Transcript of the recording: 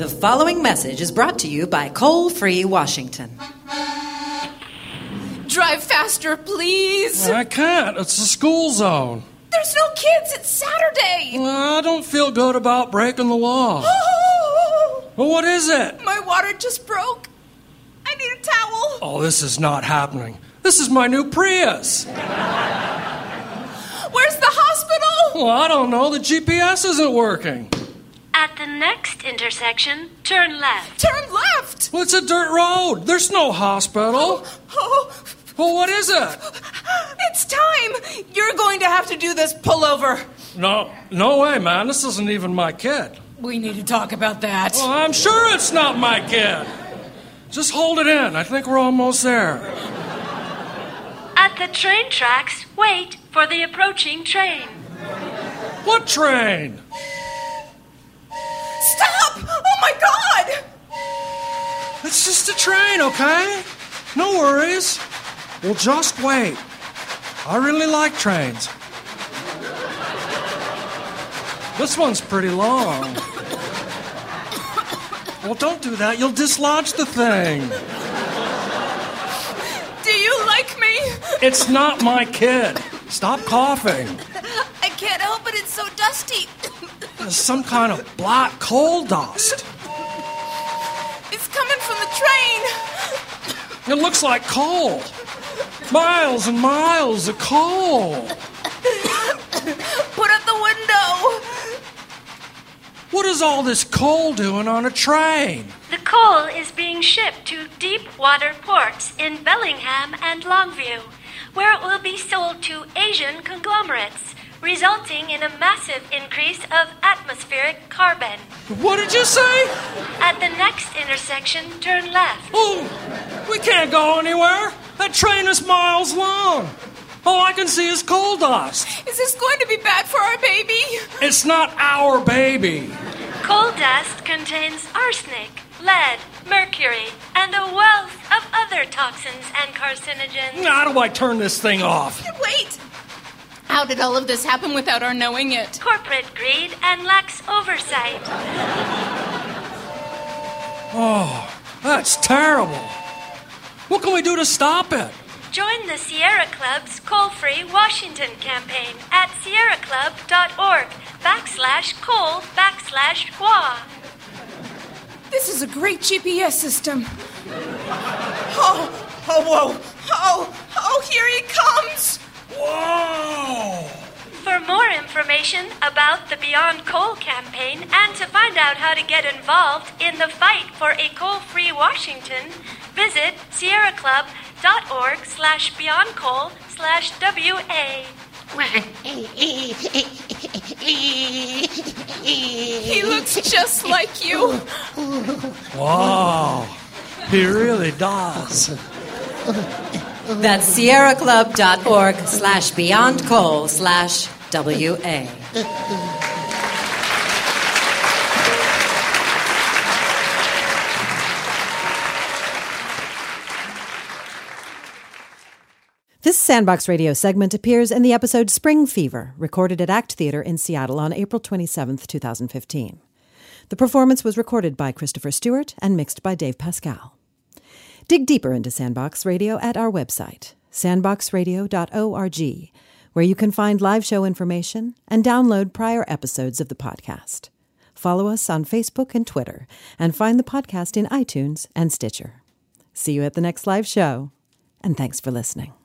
The following message is brought to you by Coal-Free Washington. Drive faster, please. I can't. It's the school zone. There's no kids. It's Saturday. I don't feel good about breaking the law. Well, what is it? My water just broke. I need a towel. Oh, this is not happening. This is my new Prius. Where's the hospital? Well, I don't know. The GPS isn't working. At the next intersection, turn left. Turn left. Well, it's a dirt road. There's no hospital. Well, what is it? It's time. You're going to have to do this pullover. No way, man. This isn't even my kid. We need to talk about that. Well, I'm sure it's not my kid. Just hold it in. I think we're almost there. At the train tracks, wait for the approaching train. What train? Stop! Oh, my God! It's just a train, okay? No worries. We'll just wait. I really like trains. This one's pretty long. Well, don't do that. You'll dislodge the thing. Do you like me? It's not my kid. Stop coughing. I can't help it. It's so dusty. There's some kind of black coal dust. It's coming from the train. It looks like coal. Miles and miles of coal. Put up the window. What is all this coal doing on a train? The coal is being shipped to deep water ports in Bellingham and Longview, where it will be sold to Asian conglomerates, resulting in a massive increase of atmospheric carbon. What did you say? At the next intersection, turn left. Oh, we can't go anywhere. That train is miles long. All I can see is coal dust. Is this going to be bad for our baby? It's not our baby. Coal dust contains arsenic, lead, mercury, and a wealth of other toxins and carcinogens. How do I turn this thing off? Wait. How did all of this happen without our knowing it? Corporate greed and lax oversight. Oh, that's terrible. What can we do to stop it? Join the Sierra Club's Coal-Free Washington campaign at sierraclub.org/coal/wa. This is a great GPS system. Whoa. Oh, here he comes. Whoa! For more information about the Beyond Coal campaign and to find out how to get involved in the fight for a coal-free Washington, visit sierraclub.org/beyondcoal/WA. He looks just like you. Wow, he really does. That's sierraclub.org/beyondcoal/WA. This Sandbox Radio segment appears in the episode Spring Fever, recorded at ACT Theater in Seattle on April 27, 2015. The performance was recorded by Christopher Stewart and mixed by Dave Pascal. Dig deeper into Sandbox Radio at our website, sandboxradio.org, where you can find live show information and download prior episodes of the podcast. Follow us on Facebook and Twitter, and find the podcast in iTunes and Stitcher. See you at the next live show, and thanks for listening.